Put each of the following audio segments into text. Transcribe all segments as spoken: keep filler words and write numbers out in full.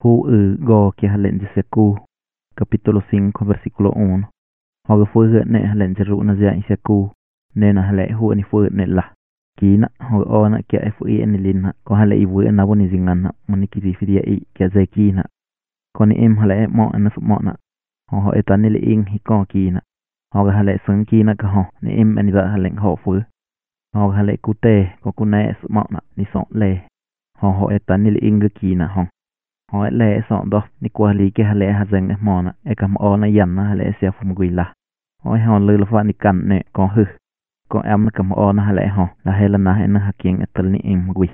Hu u go que halen de secu, capítulo cinco, versículo uno. Hoga fue ne halen de runa ya in secu, nena hale hu ni fue ne la. Kina hoga ona kia e fu i eni lina, ko hale i wu na boni zingana, moni ki zifidia i kia ze kina. Ko ni im hale e mo ana su mo na. Ho ho etani li ing hi ko kina. Hoga hale sung kina ka ho, ni im eni da halen ho fu. Hoga hale kute, ko kunae su mo na, ni son le. Ho ho etani li ing kina hong. Ho le so do ni kwa li ke hale ha zeng e mona e kam ona yanna hale sia fu mguila. Ho ho le lo fa ni kan ne ko hu. Ko am kam ona hale ho la hela na en haking etel ni im mgui.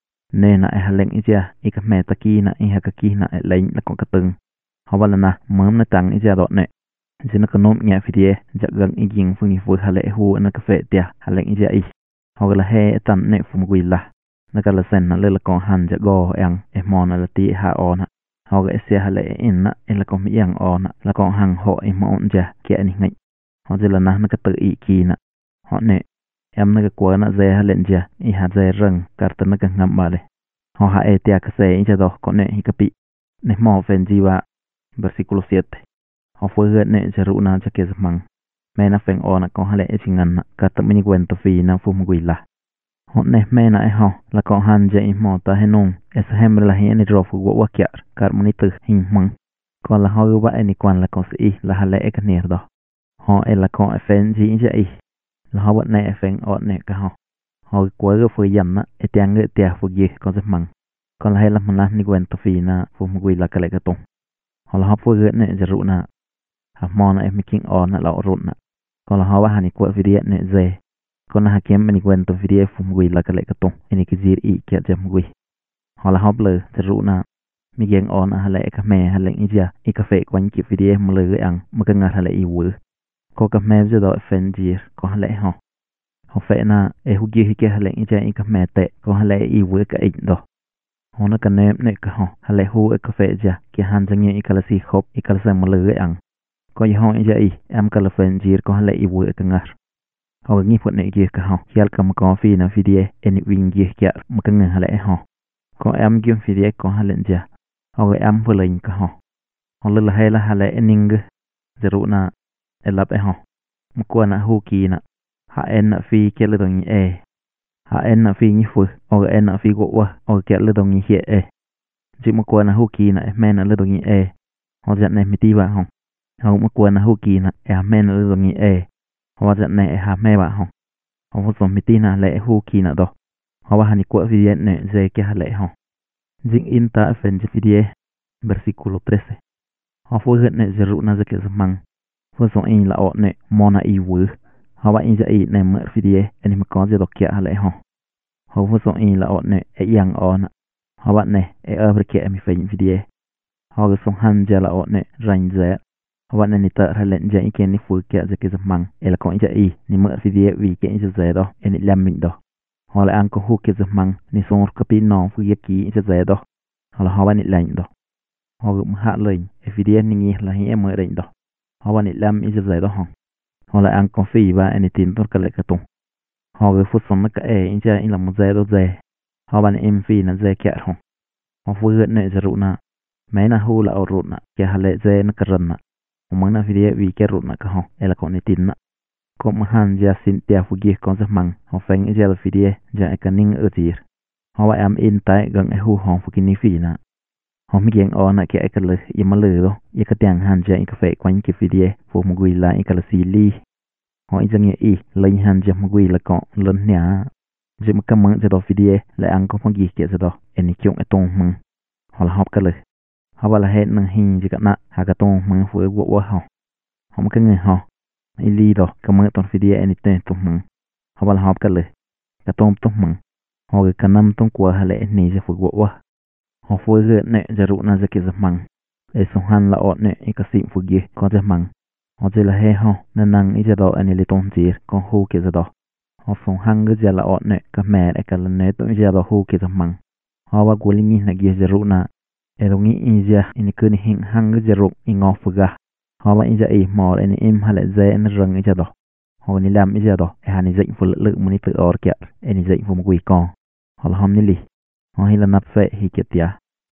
Ne na e haleng ija i ka me takina i ha ka kina e lein la ko katung. Ho wala na mum na tang ija do ne. Jina ka nom nya fidie ja gang i ging fu ni fu hale hu na ka fe tia haleng ija i. Ho la he tan ne fu mguila. Nakala sen na le la ko han ja go yang e mona la ti ha ona hoga e sia hale e inna e la ko mi yang ona la ko hang ho e mon ja ke ani ngai ho je la na na ka tu i ki na ho ne em na ka ko na ze hale ja i ha ze rang kar ta na ka ngam ba le ho ha e tia ka se i ja do ko ne hi ka pi ne mo fen ji wa versículo siete ho fue ne ja ru na ja ke zamang me na fen ona ko hale e chingan na ka ta mi cuento fi na fu mu la ho ne me na e ho la ko han je i mo ta henung es hemre la hi ni ro fu wa kyar kar moni tu hin mang ko la ho wa e ni kwan la ko si la hale e ka ner do ho e la ko e fen ji je i la ho wa ne e fen o ne ka ho ho ko ga fu yan na e tiang ge tia fu gi ko se mang ko la he la mana ni gwen to fi na fu mu gui la ka le ka tong ho la ho fu ge ne je ru na ha mo na e mi king on na la ru na ko la ho wa hani ko vi ne ze Kona hakem ni cuento video fumgui la kale katung ini kizir i kia jam gui hola hoble teruna mi geng on hale ka me hale ija i ka fe kwan ki video mle ang makanga hale i wu ko ka me je do fen jir ko hale ho ho fe na e hu gi ke hale ija i ka me te ko hale i wu ka i do hona ka ne ne ka ho hale hu e ka fe ja ki han jang i ka la si khop i ka sa mle ang ko i ho ija i am ka la fen jir ko hale i wu ka ngar ho ngi phot ne gi ka ho hial kam ko fi na video en wing gi kya makang hale ho ko am gi video ko halen ja ho am fulen ka ho ho le la hela hale ening zeruna elap e ho mko na hu ki na ha en na fi ke le dong e ha en na fi ni fu o en na fi go wa o ke le dong hi e ji mko na hu ki na e men na le dong e ho ja ne mi ti ba ho ho mko na hu ki na e men na le dong e hoa giận này hà mê bà hông hông có giống mì tì nà lệ hù kì nà đọc hoa bà hà nì quạ video nè dê kia hà lệ hông dính in ta phần dì video versículo trece hoa phô gợn nè dì rụ nà dì kia dì măng phô giống in là ọ nè mò nà y vư hoa bà in dì y nè mở video anh mà có dì đọc kia hà lệ hông hoa phô giống in là ọ nè e yang ọ nà hoa bà nè e ơ bật kia mì phênh video hoa gờ giống hàn dì là ọ nè rành dè Wan ni ta halen ja ike ni fu ke za ke zamang ela ko ja i ni ma video wi ke ja za do en lam min do hola an ko hu ke zamang ni song ka pi no fu ye ki ja za do hola hawa ni lain do ho ha lein e video ni ngi la hi e ma rein do hawa ni lam i ja za do ho hola an ko fi ba en tin to ka le ka tung ho ge fu som ka e in ja in la mo za do za hawa ni em fi na za ke ho ho fu ge ne za ru na mai na hu la o ru na ke hale za na ka ran na mang na video vi ke rut na ka ho ela ko ni tin na ko ma han ja sin tia fu gi kon sa mang ho feng e ja video ja ka ning e tir ho wa am in tai gang e hu ho fu ki ni fi na ho mi geng on na ke e ka le i ma le do ye ka tiang han ja i ka fe kwan ki video fu mu gui la i ka la si li ho i jang ye i lein han ja mu gui la ko lon nya je ma ka mang ja do video la ang ko phong gi ke ja do en ni kyong e tong mang ho la hop ka le hoa là hết nâng hình gì cả nè hà cả tông mang phơi gỗ gỗ hỏng không cái người họ ai đi đó cái mấy tuần video anh tên tông măng hoa là họp cái lời cái tông tông măng họ cái năm tông của hà lệ này sẽ phơi gỗ gỗ họ phơi cái này giờ rụng na giờ cái giờ măng để sống han là ọt này cái xịn phơi gì có giờ măng họ chỉ là hết họ nên năng ít giờ đó anh lấy tông gì còn hú cái giờ đó họ sống hăng cái giờ là ọt này cái mẹ cái lần này tông giờ đó hú cái giờ măng họว่ากูลิงนี่cái giờ rụng na Erungi inja ini kuni hing hang jeruk ingo fuga. Hawa inja i mor ini im hale ze en rang ija do. Hawa ni lam ija do. E hani zain fu luk muni tu or kia. Ini zain fu mgui kong. Hala ham nili. Hawa hila nap fe hi kia tia.